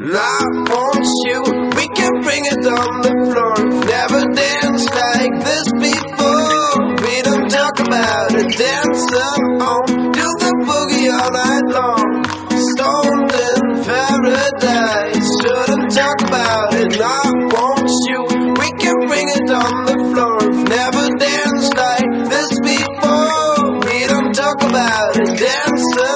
I want you, we can bring it on the floor. Never danced like this before. We don't talk about it, dancing on, do the boogie all night long. Stoned in paradise, shouldn't talk about it. I want you, we can bring it on the floor. Never danced like this before. We don't talk about it, dancing